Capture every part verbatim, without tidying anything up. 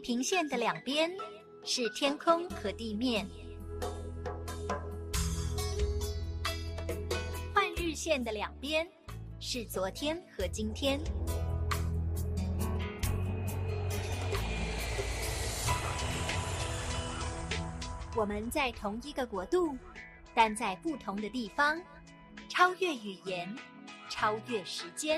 平线的两边是天空和地面，换日线的两边是昨天和今天。我们在同一个国度，但在不同的地方，超越语言，超越时间。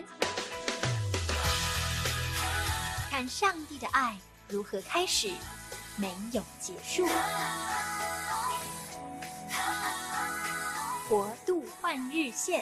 看上帝的爱如何开始，没有结束。国度换日线。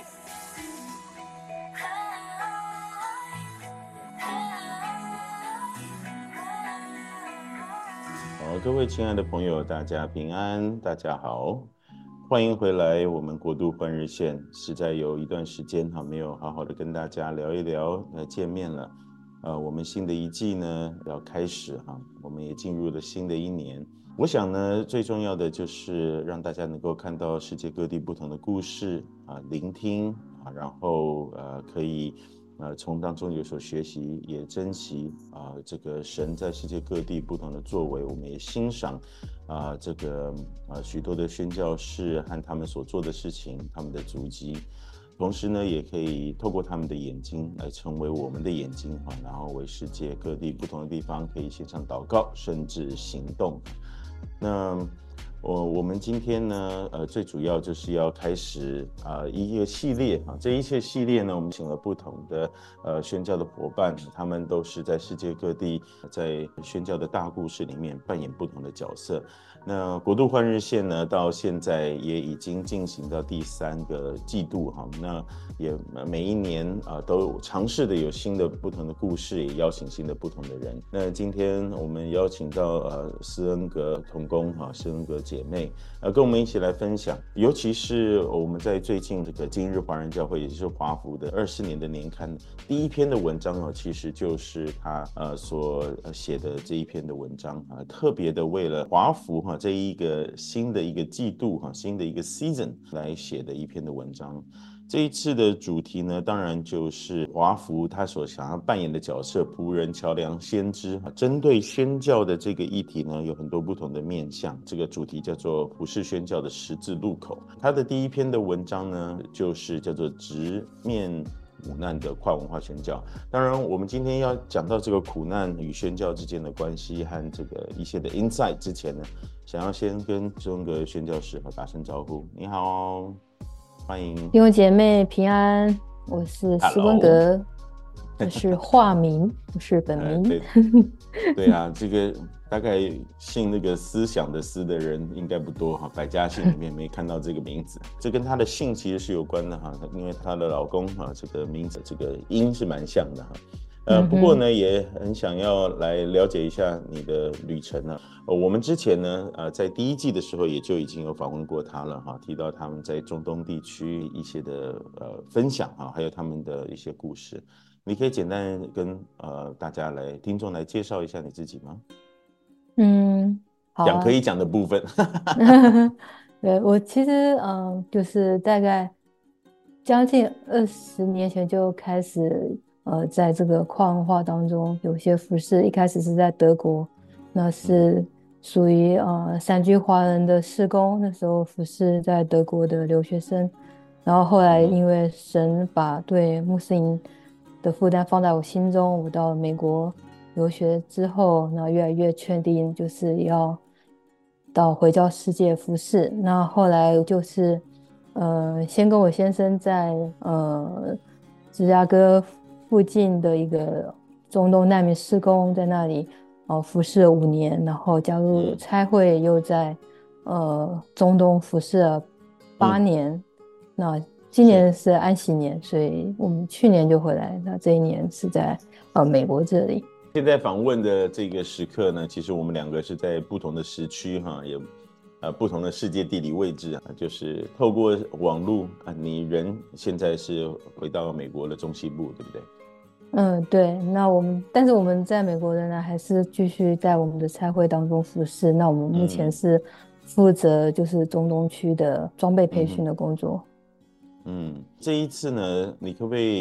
好，各位亲爱的朋友，大家平安，大家好，欢迎回来。我们国度换日线，实在有一段时间哈没有好好的跟大家聊一聊，呃，见面了。呃，我们新的一季呢要开始哈，我们也进入了新的一年。我想呢，最重要的就是让大家能够看到世界各地不同的故事啊，聆听啊，然后呃可以呃从当中有所学习，也珍惜啊这个神在世界各地不同的作为，我们也欣赏啊这个啊许多的宣教士和他们所做的事情，他们的足迹。同时呢，也可以透过他们的眼睛来成为我们的眼睛哈，然后为世界各地不同的地方可以献上祷告，甚至行动。那我我们今天呢，呃，最主要就是要开始啊、呃、一个系列啊，这一切系列呢，我们请了不同的呃宣教的伙伴，他们都是在世界各地在宣教的大故事里面扮演不同的角色。那国度换日线呢，到现在也已经进行到第三个季度哈，那也每一年啊、呃、都尝试的有新的不同的故事，也邀请新的不同的人。那今天我们邀请到呃施恩格同工哈，施恩格姐妹呃跟我们一起来分享，尤其是我们在最近这个今日华人教会，也就是华福的二十年的年刊第一篇的文章哦，其实就是他呃所写的这一篇的文章啊，特别的为了华福哈。这一个新的一个季度哈，新的一个 season 来写的一篇的文章。这一次的主题呢，当然就是华福他所想要扮演的角色，仆人、桥梁、先知。针对宣教的这个议题呢，有很多不同的面向。这个主题叫做普世宣教的十字路口。他的第一篇的文章呢，就是叫做直面苦难的跨文化宣教。当然我们今天要讲到这个苦难与宣教之间的关系和这个一些的 insight 之前呢，想要先跟施恩格宣教士打声招呼。你好，欢迎弟兄姐妹平安，我是施恩格，我是化名，不是本名。 呃、对, 对啊，这个大概姓那个思想的思的人应该不多哈，百家姓里面没看到这个名字。这跟他的姓其实是有关的哈，因为他的老公哈，这个名字这个音是蛮像的哈。呃，不过呢，也很想要来了解一下你的旅程呢。呃，我们之前呢，呃，在第一季的时候也就已经有访问过他了哈，提到他们在中东地区一些的呃分享啊，还有他们的一些故事。你可以简单跟呃大家来听众来介绍一下你自己吗？ 嗯，好、啊， 讲可以讲的部分。 对，我其实嗯，就是大概将近二十年前就开始呃，在这个跨文化当中有些服事。一开始是在德国，那是属于呃散居华人的事工，那时候服事在德国的留学生。然后后来因为神把对穆斯林的负担放在我心中，我到美国留学之后，那越来越确定就是要到回教世界服事。那后来就是呃，先跟我先生在呃芝加哥附近的一个中东难民事工，在那里呃服事了五年，然后加入差会，又在呃中东服事了八年。嗯、那今年是安息年，所以我们去年就回来，那这一年是在呃美国这里。 现在访问的这个时刻呢，其实我们两个是在不同的时区哈，也呃不同的世界地理位置啊，就是透过网络啊，你人现在是回到美国的中西部，对不对？ 嗯，对。那我们但是我们在美国仍然还是继续在我们的差会当中服事。那我们目前是负责就是中东区的装备培训的工作。 嗯，这一次呢，你可不可以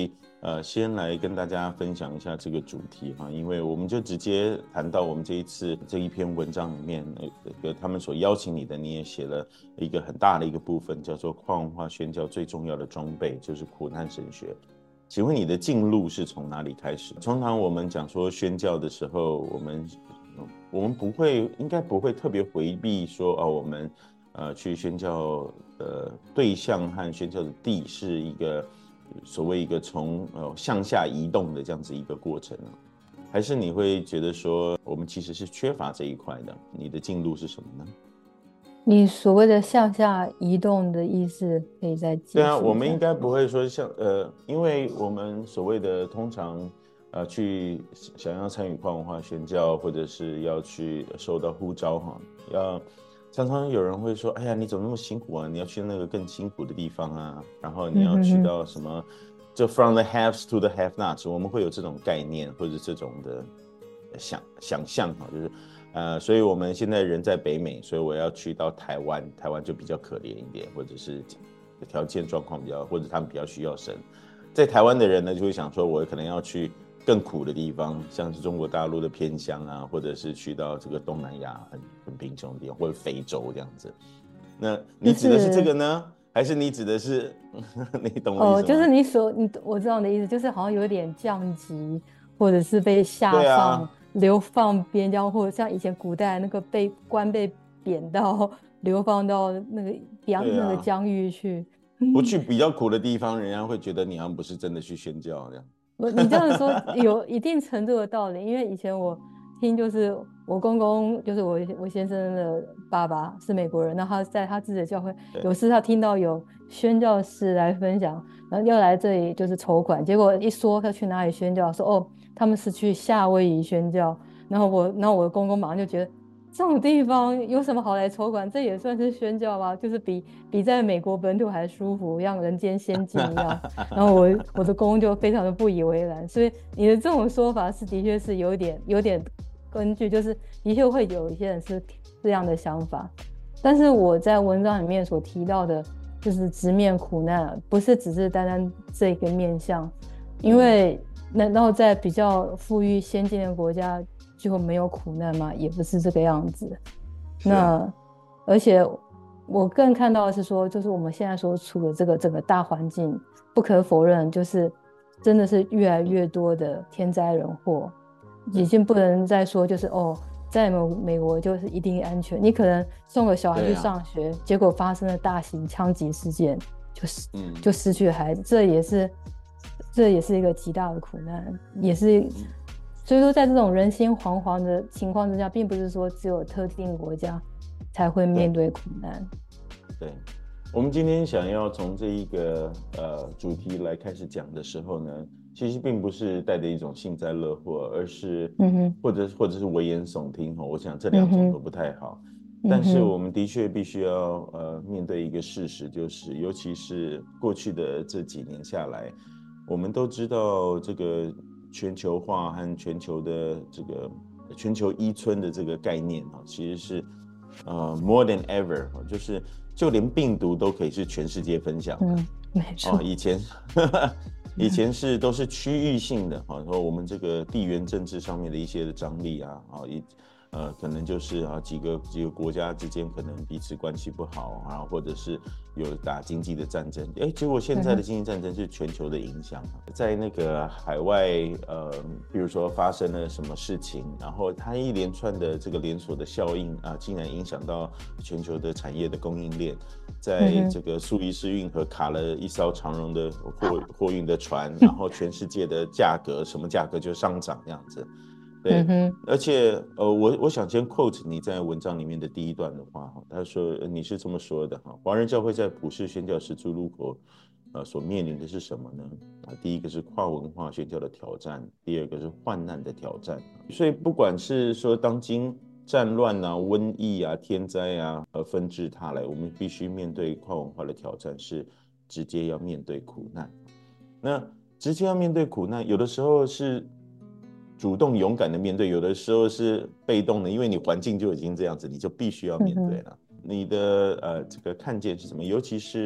呃，先来跟大家分享一下这个主题哈，因为我们就直接谈到我们这一次这一篇文章里面，呃，他们所邀请你的，你也写了一个很大的一个部分，叫做跨文化宣教最重要的装备，就是苦难神学。请问你的进路是从哪里开始？通常我们讲说宣教的时候，我们我们不会，应该不会特别回避说哦，我们呃去宣教的对象和宣教的地是一个所谓一个从呃向下移动的这样子一个过程呢？还是你会觉得说我们其实是缺乏这一块的？你的进路是什么呢？ 你所谓的向下移动的意思，可以再解释一下？ 对啊，我们应该不会说像呃，因为我们所谓的通常呃去想要参与跨文化宣教，或者是要去受到呼召哈，要常常有人会说，哎呀，你怎么那么辛苦啊？你要去那个更辛苦的地方啊，然后你要去到什么，嗯、就 from the haves to the have-nots， 我们会有这种概念或者这种的想想象哈，就是。呃，所以我们现在人在北美，所以我要去到台湾，台湾就比较可怜一点，或者是条件状况比较，或者他们比较需要神。在台湾的人呢，就会想说，我可能要去更苦的地方，像是中国大陆的偏乡啊，或者是去到这个东南亚很很贫穷的地方，或者非洲这样子。那你指的是这个呢，就是、还是你指的是你懂我意思吗？ 哦，就是你所你我知道你的意思，就是好像有点降级，或者是被下放。啊流放边疆，或者像以前古代那个被官被贬到流放到那个疆、啊、那个疆域去， 不去比较苦的地方，人家会觉得你好像不是真的去宣教这样。 你这样说有一定程度的道理，因为以前我听就是我公公，就是我我先生的爸爸是美国人，那他在他自己的教会，有时他听到有宣教士来分享，然后要来这里就是筹款，结果一说他去哪里宣教，说哦。他们是去夏威夷宣教，然后我，然后我的公公马上就觉得这种地方有什么好来筹款？这也算是宣教吗？就是比比在美国本土还舒服，像人间仙境一样。然后我我的公公就非常的不以为然，所以你的这种说法是的确是有点有点根据，就是的确会有一些人是这样的想法。但是我在文章里面所提到的，就是直面苦难，不是只是单单这个面向，因为。难道在比较富裕先进的国家就没有苦难吗？也不是这个样子。那而且我更看到的是说，就是我们现在所处的这个整个大环境，不可否认，就是真的是越来越多的天灾人祸，已经不能再说就是哦，在美国就是一定安全。你可能送个小孩去上学，啊、结果发生了大型枪击事件，就是、嗯、就失去了孩子，这也是。这也是一个极大的苦难，也是，所以说在这种人心惶惶的情况之下，并不是说只有特定国家才会面对苦难。 对，对我们今天想要从这一个呃主题来开始讲的时候呢，其实并不是带着一种幸灾乐祸，而是，嗯哼，或者或者是危言耸听哦。我想这两种都不太好。嗯、但是我们的确必须要呃面对一个事实，就是尤其是过去的这几年下来。我们都知道这个全球化和全球的这个全球依村的这个概念啊，其实是呃 more than ever， 就是就连病毒都可以是全世界分享的。 嗯，没错。 哦，以前以前是都是区域性的啊，说我们这个地缘政治上面的一些的张力啊，啊一。呃，可能就是啊，几个几个国家之间可能彼此关系不好啊，或者是有打经济的战争，哎，结果现在的经济战争是全球的影响，在那个海外，呃，比如说发生了什么事情，然后它一连串的这个连锁的效应啊，竟然影响到全球的产业的供应链，在这个苏伊士运河卡了一艘长荣的货货运的船，然后全世界的价格什么价格就上涨这样子。对，嗯、而且呃，我我想先 quote 你在文章里面的第一段的话哈，他说你是这么说的哈，华人教会在普世宣教十字路口，呃，所面临的是什么呢？啊，第一个是跨文化宣教的挑战，第二个是患难的挑战。所以不管是说当今战乱啊、瘟疫啊、天灾啊，呃，纷至沓来，我们必须面对跨文化的挑战，是直接要面对苦难。那直接要面对苦难，有的时候是。主动勇敢的面对，有的时候是被动的，因为你环境就已经这样子，你就必须要面对了。嗯、你的呃这个看见是什么？尤其是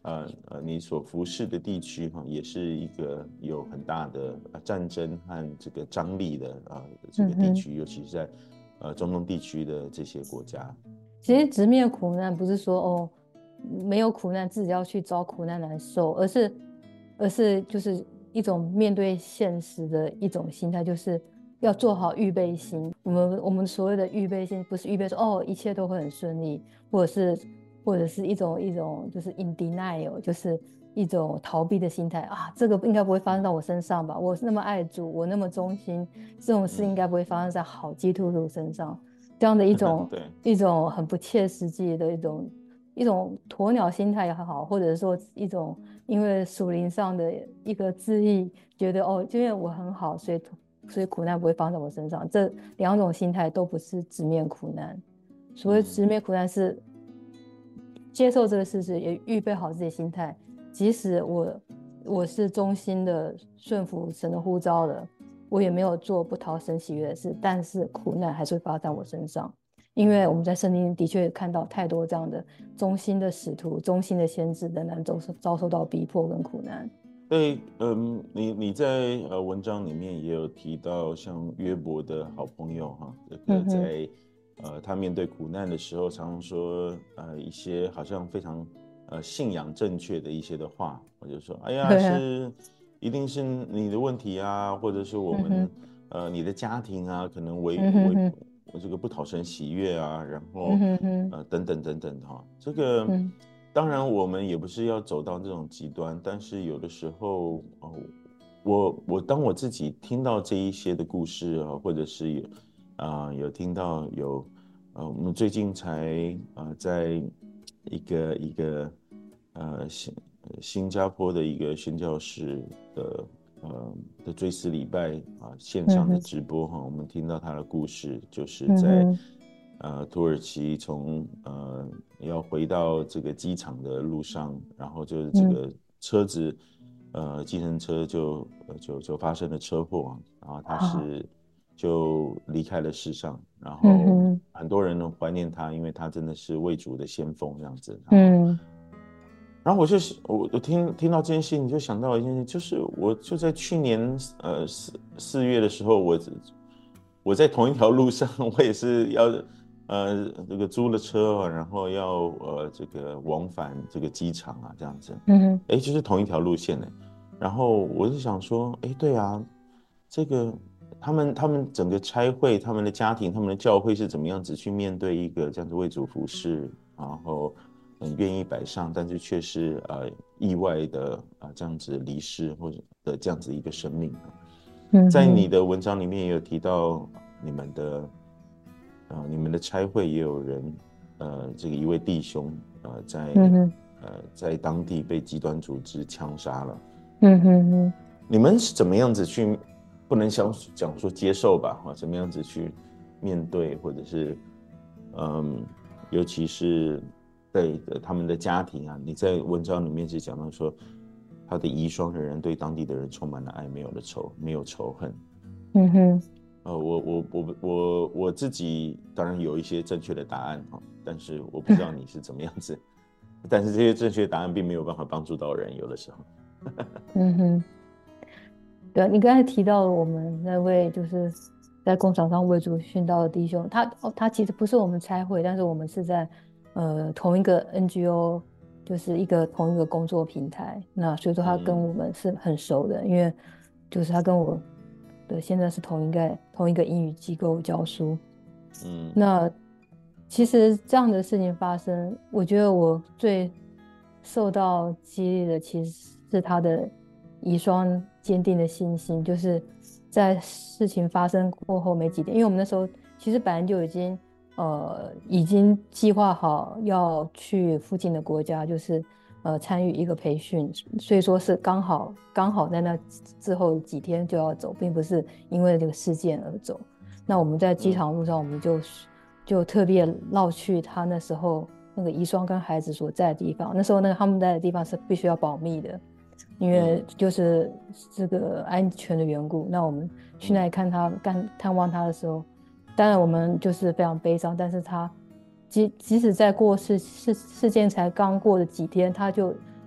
呃呃你所服侍的地区哈，也是一个有很大的战争和这个张力的啊这个地区，尤其是在呃中东地区的这些国家。 其实直面苦难不是说哦没有苦难自己要去找苦难来受，而是而是就是一种面对现实的一种心态，就是要做好预备心。我们我们所谓的预备心，不是预备说哦一切都会很顺利，或者是或者是一种一种就是 in denial， 就是一种逃避的心态啊，这个应该不会发生到我身上吧？我那么爱主，我那么忠心，这种事应该不会发生在好基督徒身上。这样的一种一种很不切实际的一种一种鸵鸟心态也好，或者说一种因为属灵上的一个自意，觉得哦，因为我很好，所以所以苦难不会发生在我身上。这两种心态都不是直面苦难。所谓直面苦难是接受这个事实，也预备好自己的心态，即使我我是忠心的顺服神的呼召的。我也没有做不讨神喜悦的事，但是苦难还是会发生在我身上，因为我们在圣经的确看到太多这样的忠心的使徒、忠心的先知仍然遭受到逼迫跟苦难。 对，嗯，你你在呃文章里面也有提到，像约伯的好朋友哈，这个在、嗯、呃他面对苦难的时候，常常说呃一些好像非常呃信仰正确的一些的话，我就说，哎呀是。一定是你的问题啊，或者是我们、嗯、呃你的家庭啊，可能为、嗯、为这个不讨神喜悦啊，然后、嗯、呃等等等等哈，这个、嗯、当然我们也不是要走到这种极端，但是有的时候哦，我我当我自己听到这一些的故事啊，或者是有啊、呃、有听到有呃我们最近才呃在一个一个呃新加坡的一个宣教士的呃的追思礼拜啊线上的直播哈、嗯，我们听到他的故事，就是在、嗯、呃土耳其从呃要回到这个机场的路上，然后就是这个车子、嗯、呃计程车就就就发生了车祸，然后他是就离开了世上，然后很多人怀念他，因为他真的是为主的先锋这样子。嗯。然后我就我我听听到这件事情，你就想到一件事，就是我就在去年呃四四月的时候，我我在同一条路上，我也是要呃这个租了车，然后要呃这个往返这个机场啊这样子，嗯，哎，就是同一条路线呢。然后我就想说，哎，对啊，这个他们他们整个差会，他们的家庭，他们的教会是怎么样子去面对一个这样子为主服事，然后。很愿意摆上，但是却是呃意外的啊、呃、这样子离世或者的这样子一个生命、嗯、在你的文章里面也有提到你们的呃你们的差会也有人呃这个一位弟兄呃在、嗯、呃在当地被极端组织枪杀了。嗯哼哼，你们是怎么样子去不能想讲说接受吧啊？怎么样子去面对，或者是嗯尤其是。对的，他们的家庭啊，你在文章里面是讲到说，他的遗孀仍然对当地的人充满了爱，没有了仇，没有仇恨。嗯哼，呃，我我我我我自己当然有一些正确的答案哈，但是我不知道你是怎么样子，但是这些正确答案并没有办法帮助到人，有的时候。 嗯哼，对，你刚才提到我们那位就是在工厂上为主殉道的弟兄，他哦，他其实不是我们差会，但是我们是在。呃，同一个 N G O 就是一个同一个工作平台，那所以说他跟我们是很熟的，嗯、因为就是他跟我的现在是同一个同一个英语机构教书。嗯，那其实这样的事情发生，我觉得我最受到激励的其实是他的遗孀坚定的信心，就是在事情发生过后没几天，因为我们那时候其实本来就已经。呃，已经计划好要去附近的国家，就是呃参与一个培训，所以说是刚好刚好在那之后几天就要走，并不是因为这个事件而走。那我们在机场路上，我们就、嗯、就特别绕去他那时候那个遗孀跟孩子所在的地方。那时候那个他们在的地方是必须要保密的，因为就是这个安全的缘故。那我们去那里看他、看探望他的时候。当然我们就是非常悲伤，但是他即即使在过事事事件才刚过的几天，他就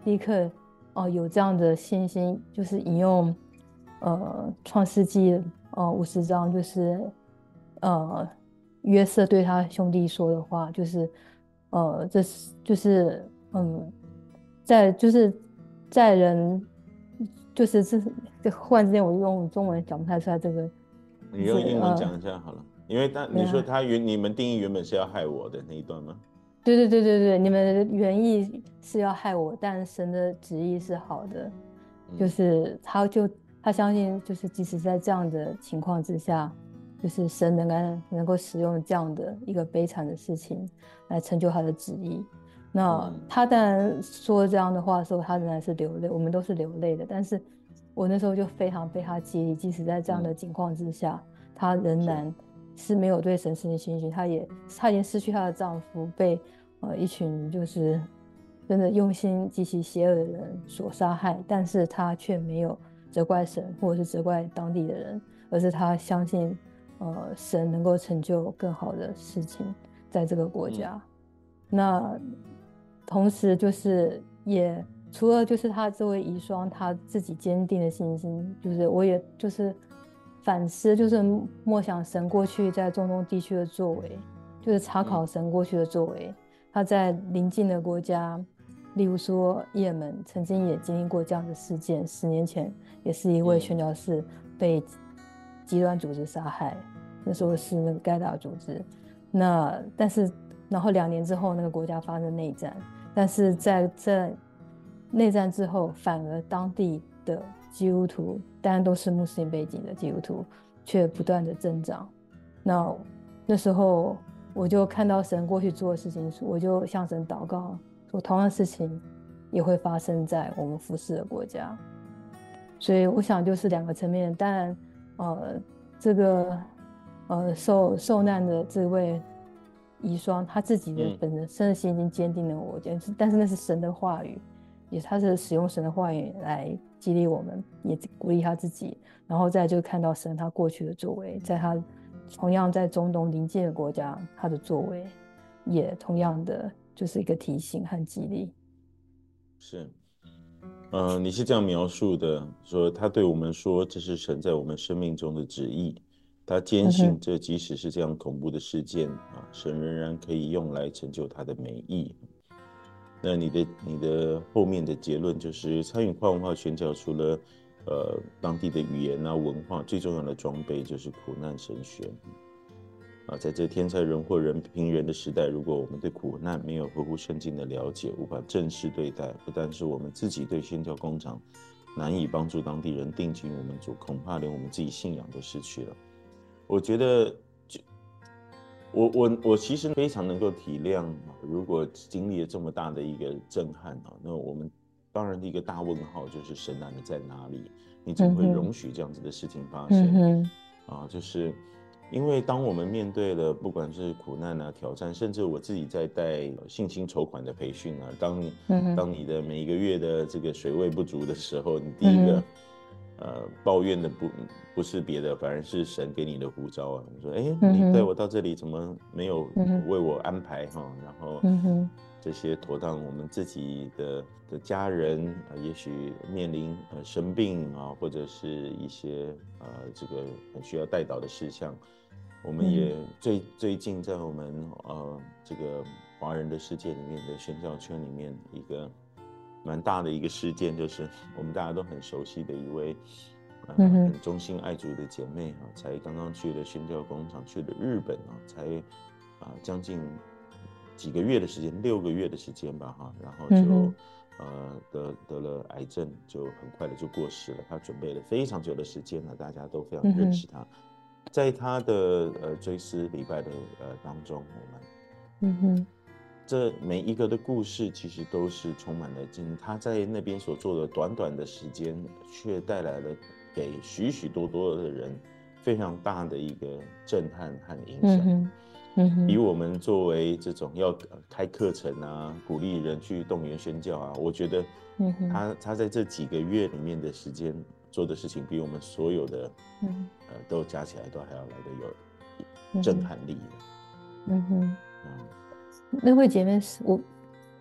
立刻哦、呃、有这样的信心，就是引用呃创世纪呃五十章，就是呃约瑟对他兄弟说的话，就是呃这是就是嗯在就是在人就是这这忽然之间我用中文讲不太出来这个， 你用英文讲一下好了，因为他你说他原你们定义原本是要害我的那一段吗？ 对对对对对，你们的原意是要害我，但神的旨意是好的， 嗯、 就是他就他相信，就是即使在这样的情况之下，就是神能够能够使用这样的一个悲惨的事情来成就他的旨意。那他当然说这样的话的时候，他仍然是流泪，我们都是流泪的。但是我那时候就非常被他激励，即使在这样的情况之下，他仍然是没有对神失去信心，他也他已经失去他的丈夫，被呃一群就是真的用心极其邪恶的人所杀害，但是他却没有责怪神或者是责怪当地的人，而是他相信呃神能够成就更好的事情在这个国家。嗯、那同时就是也除了就是他这位遗孀他自己坚定的信心，就是我也就是反思，就是默想神过去在中东地区的作为，就是查考神过去的作为。嗯、他在邻近的国家，例如说也门，曾经也经历过这样的事件。十年前，也是一位宣教士被极端组织杀害，那时候是那个盖达组织。那但是，然后两年之后，那个国家发生内战，但是在这内战之后，反而当地的基督徒，当然都是穆斯林背景的基督徒，却不断的增长。那那时候我就看到神过去做的事情，我就向神祷告，说同样的事情也会发生在我们服侍的国家。所以我想就是两个层面，当然，呃，这个呃受受难的这位遗孀，他自己的本身的心已经坚定了我，嗯、但是那是神的话语，也他是使用神的话语来激励我们，也鼓励他自己，然后再就看到神他过去的作为，在他同样在中东邻近的国家，他的作为也同样的就是一个提醒和激励。 是。呃，你是这样描述的，说他对我们说这是神在我们生命中的旨意，他坚信这即使是这样恐怖的事件啊，神仍然可以用来成就他的美意。那你的你的后面的结论就是参与跨文化宣教，除了呃当地的语言啊文化，最重要的装备就是苦难神学。啊，在这天灾人祸人贫人的时代，如果我们对苦难没有合乎圣经的了解，无法正视对待，不但是我们自己对宣教工厂难以帮助当地人定睛我们主，恐怕连我们自己信仰都失去了。我觉得就，我我我其实非常能够体谅，如果经历了这么大的一个震撼啊，那我们当然的一个大问号就是神难的在哪里？你怎么会容许这样子的事情发生？嗯、啊，就是。因为当我们面对了不管是苦难啊、挑战，甚至我自己在带信心筹款的培训啊，当你、嗯、当你的每一个月的这个水位不足的时候，你第一个、嗯、呃抱怨的不不是别的，反而是神给你的呼召啊。你说，哎，你带我到这里怎么没有为我安排哈？然后这些妥当我们自己的的家人啊、呃，也许面临呃生病啊，或者是一些呃这个很需要代祷的事项。我们也最、嗯、最近在我们呃这个华人的世界里面的宣教圈里面，一个蛮大的一个事件，就是我们大家都很熟悉的一位呃很忠心爱主的姐妹啊，才刚刚去了宣教工厂，去了日本啊，才啊、呃、将近几个月的时间，六个月的时间吧哈，然后就、嗯、呃得得了癌症，就很快的就过世了。她准备了非常久的时间呢，大家都非常认识她。嗯在他的呃追思礼拜的呃当中，我们，嗯哼，这每一个的故事其实都是充满了惊。他在那边所做的短短的时间，却带来了给许许多多的人非常大的一个震撼和影响。嗯嗯哼，以我们作为这种要开课程啊，鼓励人去动员宣教啊，我觉得，嗯哼，他他在这几个月里面的时间。做的事情比我们所有的，嗯，呃，都加起来都还要来的有震撼力的。嗯哼，嗯， 那位姐妹是我，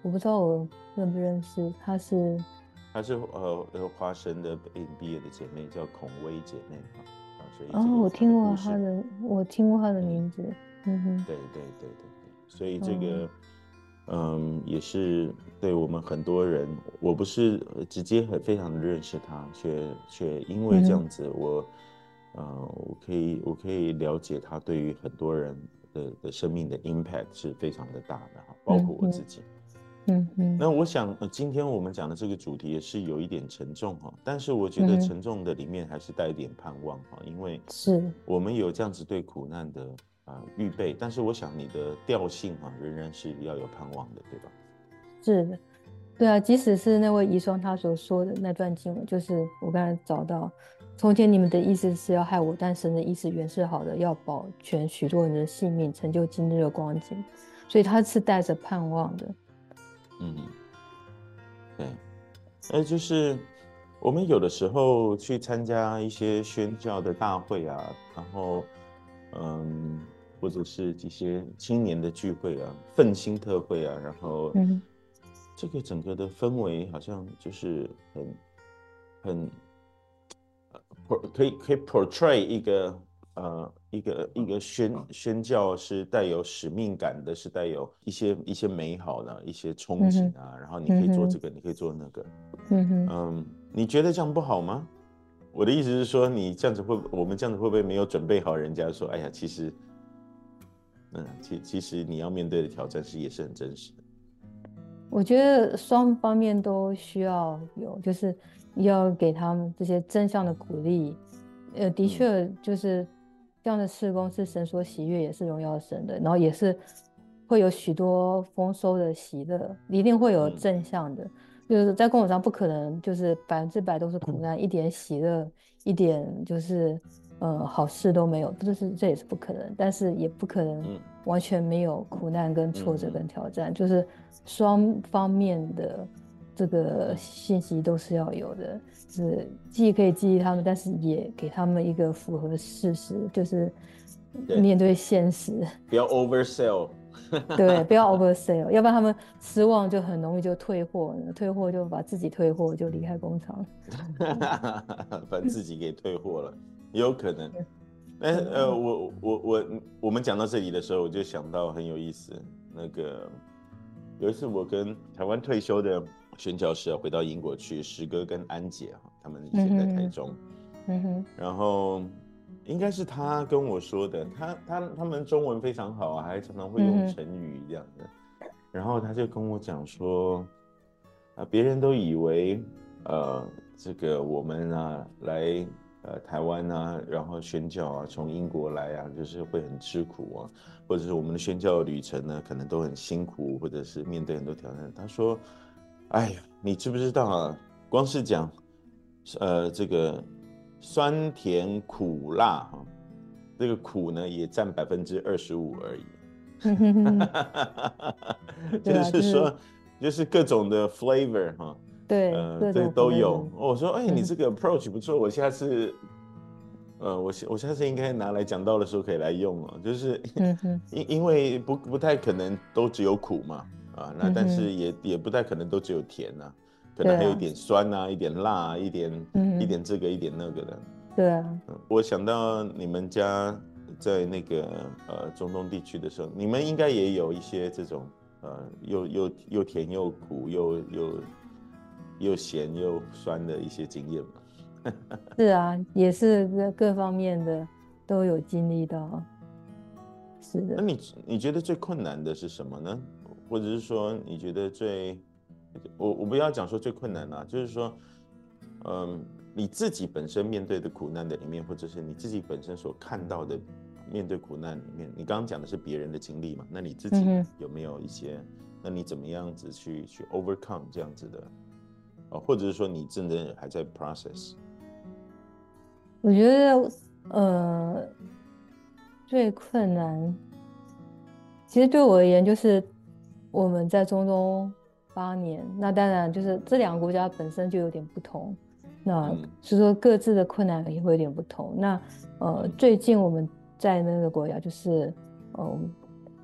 我不知道我认不认识，她是她是呃呃花生的毕业的姐妹，叫孔薇姐妹哈啊，所以这哦， 个我听过故事， 她的，我听过她的嗯， 名字。嗯哼。 对对对对对，所以这哦。 个嗯也是对我们很多人，我不是直接很非常的认识她，却却因为嗯哼。 这样子，我呃我可以我可以了解她对于很多人的的生命的 impact 是非常的大的哈，包括嗯哼。 我自己。 嗯哼。 那我想，呃，今天我们讲的这个主题也是有一点沉重哈，但是我觉得嗯哼。 沉重的里面还是带一点盼望哈，因为是。 我们有这样子对苦难的啊、呃预备，但是我想你的调性哈，仍然是要有盼望的，对吧？ 是的。对啊，即使是那位遗孀他所说的那段经文，就是我刚才找到，从前你们的意思是要害我，但神的意思原是好的，要保全许多人的性命，成就今日的光景。所以他是带着盼望的。 嗯，对，呃，就是我们有的时候去参加一些宣教的大会啊，然后嗯，或者是一些青年的聚会啊、奋兴特会啊，然后嗯这个整个的氛围好像就是很很呃可以可以 portray 一个呃一个一个宣宣教是带有使命感的，是带有一些一些美好的一些憧嗯哼。 憬啊，然后你可嗯哼。 以做这个，你可以做那个， 嗯哼。 嗯，你觉得这样不好吗？我的意思是说，你这样子会，我们这样子会不会没有准备好人家说，哎呀，其实，嗯，其其实你要面对的挑战是也是很真实的。 我觉得双方面都需要有，就是要给他们这些正向的鼓励。呃，的嗯确就是这样的事工是神所喜悦，也是荣耀神的，然后也是会有许多丰收的喜乐，一定会有嗯正向的。就是在工作上不可能就是百分之百都是苦难，一点喜乐，一点就是呃好事都没有，这是这也是不可能，但是也不可能嗯完全没有苦难跟挫折嗯嗯跟挑战，就是双方面的这个嗯， 信息都是要有的，就是既可以激励他们，但是也给他们一个符合事实，就是对， 面对现实。 不要 oversell。 对，不要 oversell，要不然他们失望就很容易就退货，退货就把自己退货就离开工厂。 把自己给退货了，也有可能。但对啊。 呃，我我我我们讲到这里的时候，我就想到很有意思。那个有一次我跟台湾退休的宣教师啊，回到英国去，石哥跟安姐哈，他们以前在台中， 嗯哼。 然后应该是他跟我说的，他他他们中文非常好啊，还常常会用成语这样的。然后他就跟我讲说，啊，别人都以为，呃，这个我们啊来呃台湾啊，然后宣教啊，从英国来啊，就是会很吃苦啊，或者是我们的宣教旅程呢，可能都很辛苦，或者是面对很多挑战。他说，哎呀，你知不知道啊？光是讲，呃，这个酸甜苦辣哈，这个苦呢也占百分之二十五而已。 嗯哼哼。对就啊，就是是说，就是各种的 flavor 哈，呃，这对各种都有。 flavor。 我说，哎， 嗯哼。 你这个 approach 不错，我下次，呃，我我下次应该拿来讲到的时候可以来用哦。就是嗯哼。 因因为不不太可能都只有苦嘛，啊，那但嗯哼。 是也也不太可能都只有甜呐、可能对啊。 还有一点酸啊，一点辣啊，一点一嗯哼。 点这个一点那个的。 对啊。 嗯，我想到你们家在那个呃中东地区的时候，你们应该也有一些这种呃又又又甜又苦又又又咸又酸的一些经验嘛。 是啊，也是各各方面的都有经历到。是的。 那你你觉得最困难的是什么呢？或者是说你觉得最，我我不要讲说最困难啊，就是说，嗯，你自己本身面对的苦难的里面，或者是你自己本身所看到的面对苦难里面，你刚刚讲的是别人的经历嘛？那你自己嗯哼。 有没有一些？那你怎么样子去去 overcome 这样子的？啊，或者是说你真的还在 process？ 我觉得呃最困难，其实对我而言就是我们在中东八年，那当然就是这两个国家本身就有点不同，那嗯所以说各自的困难也会有点不同。那呃嗯最近我们在那个国家就是呃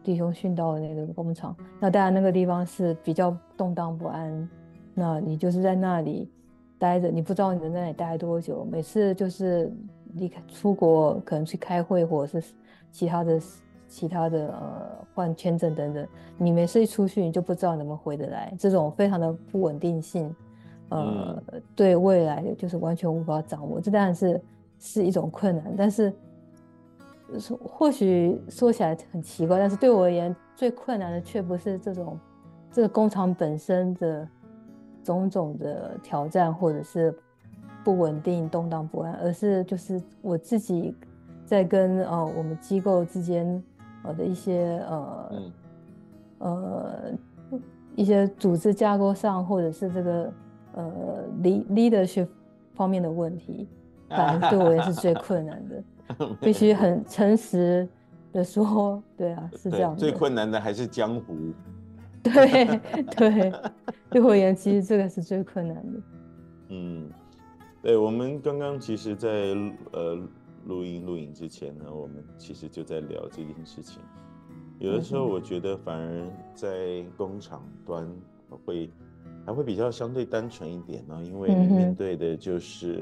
弟兄殉道的那个工厂。那当然那个地方是比较动荡不安，那你就是在那里待着，你不知道你能在那里待多久。每次就是离开出国，可能去开会或者是其他的其他的呃换签证等等，你每次一出去你就不知道能不能回得来，这种非常的不稳定性，呃，嗯、对未来就是完全无法掌握。这当然是是一种困难，但是或许说起来很奇怪，但是对我而言，最困难的却不是这种这个工厂本身的种种的挑战，或者是不稳定、动荡不安，而是就是我自己在跟呃我们机构之间呃的一些呃、嗯、呃一些组织架构上，或者是这个呃 leadership 方面的问题，反而对我也是最困难的。必须很诚实的说，对啊，是这样的。 最困难的还是江湖。 对对，对我而言，其实这个是最困难的。 嗯，对，我们刚刚其实在，呃录音录影之前呢，我们其实就在聊这件事情。有的时候，我觉得反而在工厂端会还会比较相对单纯一点呢，因为你面对的就是。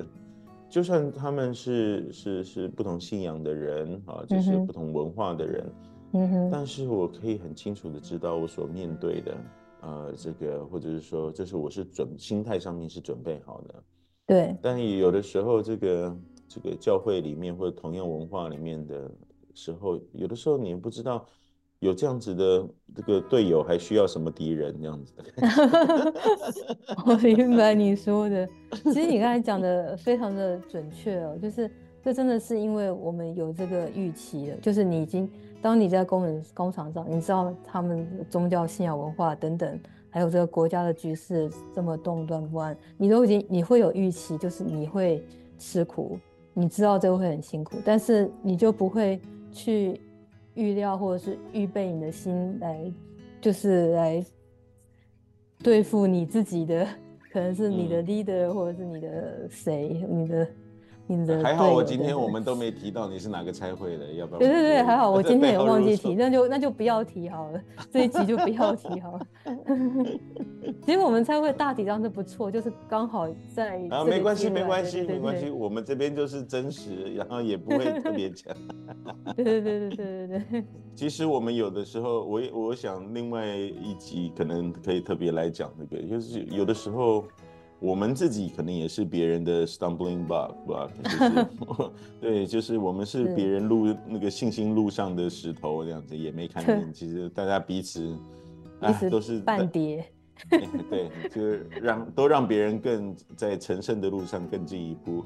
嗯就算他们是是是不同信仰的人啊，就是不同文化的人，嗯哼，但是我可以很清楚的知道我所面对的，呃，这个或者是说，这是我是准心态上面是准备好的， 对。 但有的时候，这个这个教会里面或者同样文化里面的时候，有的时候你也不知道。有这样子的这个队友，还需要什么敌人这样子的感觉？ 我明白你说的。其实你刚才讲的非常的准确哦，就是这真的是因为我们有这个预期了，就是你已经当你在工人工厂上，你知道他们的宗教信仰文化等等，还有这个国家的局势这么动乱不安，你都已经你会有预期，就是你会吃苦，你知道这个会很辛苦，但是你就不会去。预料或者是预备你的心来，就是来对付你自己的，可能是你的 leader、嗯、或者是你的谁，你的你的还好我今天我们都没提到你是哪个差会的，要不然对对对，还好我今天也忘记提，那就那就不要提好了，这一集就不要提好了。其实我们差会大体上是不错，就是刚好在啊，没关系没关系没关系，我们这边就是真实，然后也不会特别讲。 对对对对对对对。 其实我们有的时候，我我想另外一集可能可以特别来讲这个，就是有的时候。我们自己可能也是别人的 stumbling block， 就是对，就是我们是别人路那个信心路上的石头这样子，也没看见。其实大家彼此啊都是半跌， 对，就是让都让别人更在成圣的路上更进一步。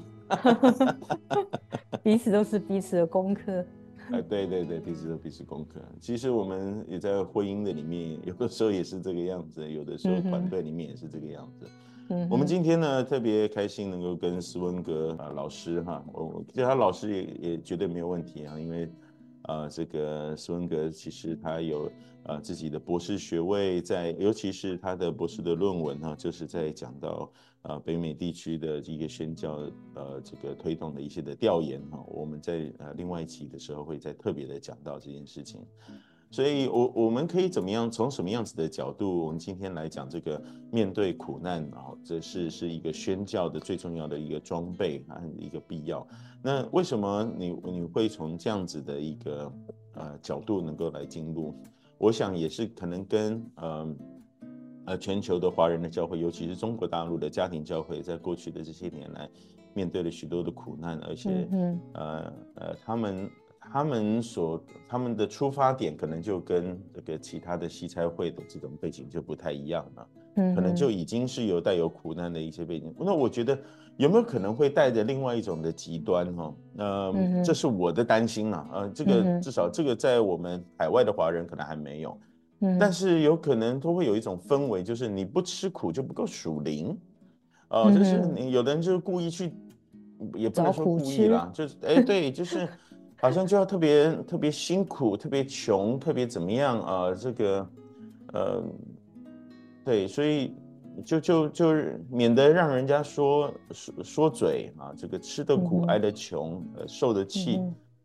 彼此都是彼此的功课。 哎，对对对，彼此都彼此功课。其实我们也在婚姻的里面，有的时候也是这个样子，有的时候团队里面也是这个样子。嗯、我们今天呢特别开心能够跟斯文格啊老师哈，我叫他老师也也绝对没有问题啊，因为啊这个斯文格其实他有啊自己的博士学位在，尤其是他的博士的论文哈、啊，就是在讲到啊北美地区的这个宣教呃这个推动的一些的调研哈、啊，我们在呃另外一期的时候会再特别的讲到这件事情。所以我，我我们可以怎么样？从什么样子的角度？我们今天来讲这个面对苦难啊，这是是一个宣教的最重要的一个装备和一个必要。那为什么你你会从这样子的一个呃角度能够来进入？我想也是可能跟呃呃全球的华人的教会，尤其是中国大陆的家庭教会，在过去的这些年来面对了许多的苦难，而且、嗯、呃呃他们。他们所他们的出发点可能就跟这个其他的西差会的这种背景就不太一样了，嗯，可能就已经是有带有苦难的一些背景。那我觉得有没有可能会带着另外一种的极端哈？呃、嗯，这是我的担心啦。呃，这个至少这个在我们海外的华人可能还没有，嗯，但是有可能都会有一种氛围，就是你不吃苦就不够属灵，哦、呃，就是你有的人就是故意去，也不能说故意啦，就是哎对，就是。好像就要特别特别辛苦，特别穷，特别怎么样啊、呃？这个，呃，对，所以就就就是免得让人家说说说嘴啊，这个吃得苦，挨得穷，呃，受得气，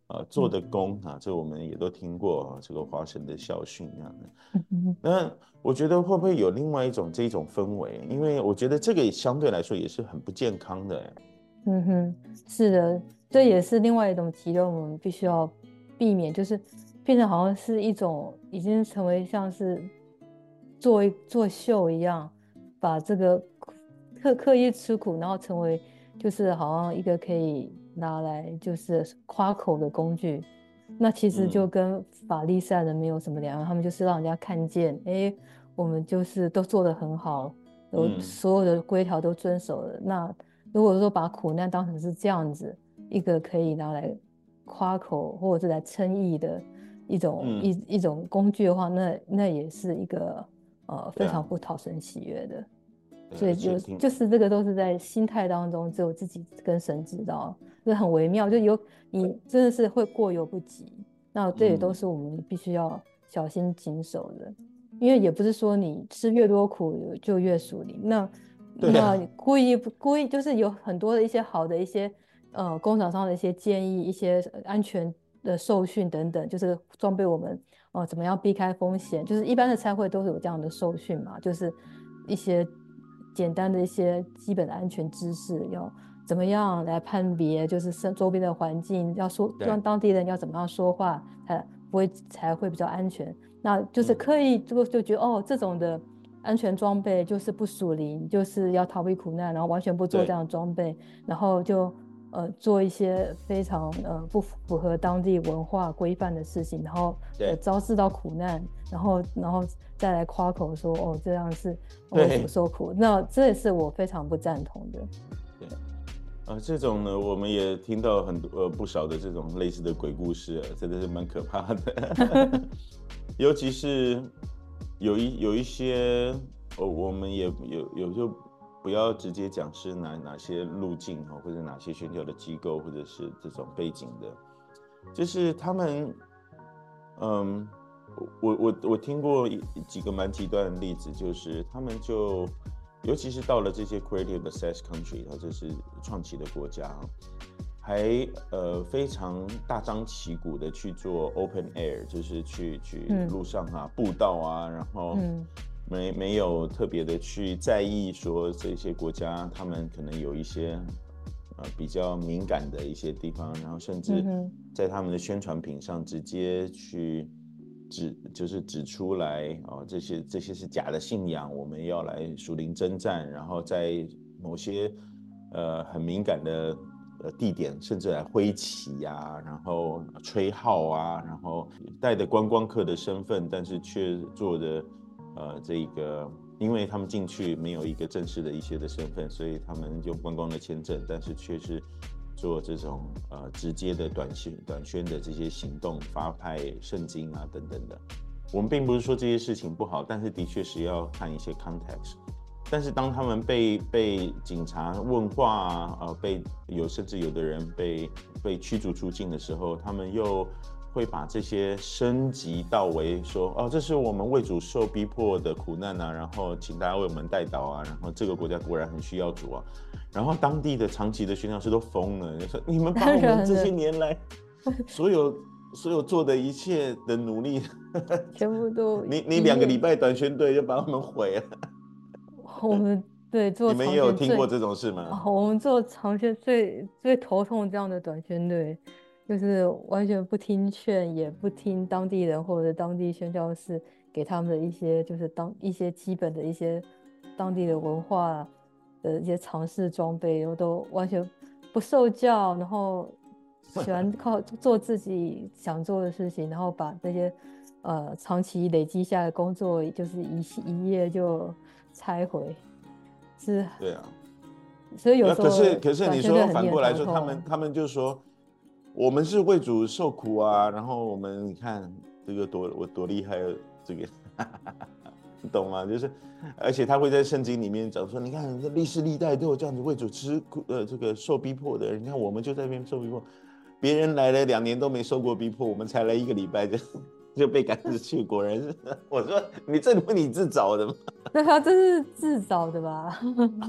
呃做的工啊，这我们也都听过、啊、这个华神的校训这样的。 嗯那我觉得会不会有另外一种这一种氛围？因为我觉得这个相对来说也是很不健康的。 嗯哼，是的，这也是另外一种极端，我们必须要避免，就是变成好像是一种已经成为像是做一做秀一样，把这个刻刻意吃苦，然后成为就是好像一个可以拿来就是夸口的工具。那其实就跟法利赛人没有什么两样，他们就是让人家看见，哎，我们就是都做得很好，有嗯所有的规条都遵守了。那如果说把苦难当成是这样子一个可以拿来夸口或者是来称义的一种、 嗯一一种工具的话，那那也是一个呃非对啊常不讨神喜悦的。 对所以就而且听就是这个都是在心态当中，只有自己跟神知道，就很微妙，就有你真的是会过犹不及。那这也都嗯是我们必须要小心谨守的，因为也不是说你吃越多苦就越属灵。那对啊那故意故意就是有很多的一些好的一些呃工厂上的一些建议，一些安全的受训等等，就是装备我们呃怎么样避开风险，就是一般的差会都是有这样的受训嘛，就是一些简单的一些基本的安全知识，要怎么样来判别，就是周边的环境，要说让当地人要怎么样说话，才不会才会比较安全。那就是刻意就就觉得、嗯、哦，这种的安全装备就是不属灵，就是要逃避苦难，然后完全不做这样的装备，然后就呃做一些非常呃不符合当地文化规范的事情，然后呃招致到苦难，然后然后再来夸口说哦这样是为什么受苦，那这也是我非常不赞同的。 对。啊，这种呢，我们也听到很多呃不少的这种类似的鬼故事、啊，真的是蛮可怕的。尤其是有一有一些，哦，我们也有有就不要直接讲是哪哪些路径哈，或者哪些宣教的机构，或者是这种背景的，就是他们，嗯，我我我听过几个蛮极端的例子，就是他们就。尤其是到了这些 creative access country， 这是创期的国家，还呃非常大张旗鼓的去做 open air， 就是去去路上啊、嗯、步道啊，然后没没有特别的去在意说这些国家他们可能有一些呃比较敏感的一些地方，然后甚至在他们的宣传品上直接去。指就是指出来哦，这些这些是假的信仰，我们要来属灵征战，然后在某些呃很敏感的呃地点，甚至来挥旗啊，然后吹号啊，然后带着观光客的身份，但是却做的呃这个，因为他们进去没有一个正式的一些的身份，所以他们用观光的签证，但是却是。做这种呃直接的短宣短宣的这些行动，发派圣经啊等等的，我们并不是说这些事情不好，但是的确是要看一些 context。但是当他们被被警察问话啊，呃，被有甚至有的人被被驱逐出境的时候，他们又会把这些升级到为说，哦，这是我们为主受逼迫的苦难啊，然后请大家为我们代祷啊，然后这个国家果然很需要主啊。然后当地的长期的宣教师都疯了，就说你们把我们这些年来所有所有做的一切的努力， 全部都你你两个礼拜短宣队就把我们毁了。 我们对做你们也有听过这种事吗？ 哦、我们做长宣最最头痛这样的短宣队，就是完全不听劝，也不听当地人或者当地宣教士给他们的一些就是当一些基本的一些当地的文化。的一些常识装备，我都完全不受教，然后喜欢靠做自己想做的事情，然后把这些呃长期累积下的工作，就是一一夜就拆毁。是， 对啊。 所以有时候， 可是可是你说反过来说，他们他们就说，我们是为主受苦啊，然后我们你看这个多我多厉害，这个。你懂吗？就是，而且他会在圣经里面讲说，你看历史历代都有这样子为主吃苦，呃，这个受逼迫的人。你看我们就在那边受逼迫，别人来了两年都没受过逼迫，我们才来一个礼拜就就被赶出去。果然是，我说你这不你自找的吗？ 对啊，这是自找的吧？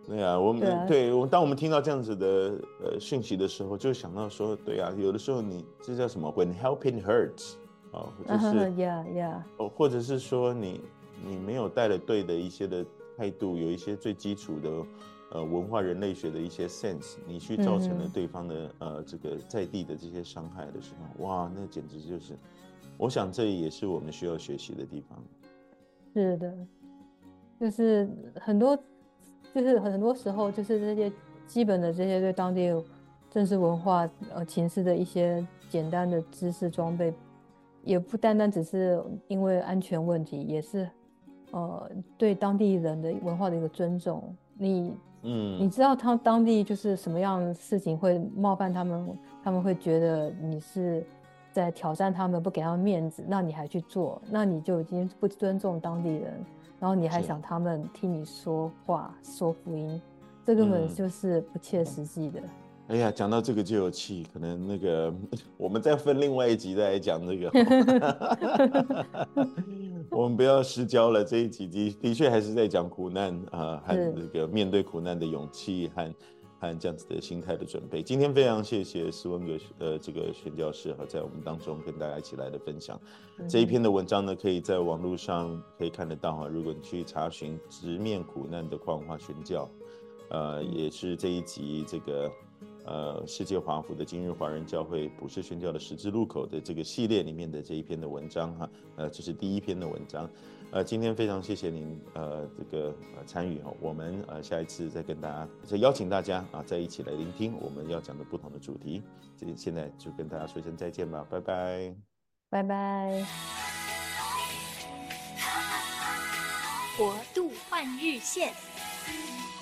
对啊，我们对啊， 对我当我们听到这样子的呃讯息的时候，就想到说，对啊，有的时候你这叫什么 ？When helping hurts 啊，就啊哈哈是 ，yeah yeah， 哦，或者是说你你没有带了对的一些的态度，有一些最基础的呃文化人类学的一些 sense，你去造成了嗯对方的呃这个在地的这些伤害的时候，哇，那简直就是，我想这也是我们需要学习的地方。 哼，是的，就是很多，就是很多时候就是这些基本的这些对当地政治文化呃情势的一些简单的知识装备，也不单单只是因为安全问题，也是呃对当地人的文化的一个尊重。你你嗯， 知道他当地就是什么样的事情会冒犯他们，他们会觉得你是在挑战他们，不给他们面子，那你还去做，那你就已经不尊重当地人。然后你还是， 想他们听你说话、说福音，这根本嗯。 就是不切实际的。 哎呀，讲到这个就有气，可能那个我们再分另外一集再来讲这个好。我们不要失焦了，这一集的的确还是在讲苦难啊、呃和是， 这个面对苦难的勇气和和这样子的心态的准备。今天非常谢谢施文格呃这个宣教士哈，在我们当中跟大家一起来的分享。这一嗯篇的文章呢，可以在网络上可以看得到哈，如果你去查询直面苦难的矿化宣教。呃，也是这一集这个呃世界华府的今日华人教会普世宣教的十字路口的这个系列里面的这一篇的文章哈，呃，这是第一篇的文章。呃，今天非常谢谢您呃这个呃参与哈，我们呃下一次再跟大家再邀请大家啊再一起来聆听我们要讲的不同的主题。这现在就跟大家说一声再见吧，拜拜。 拜拜。 国度换日线。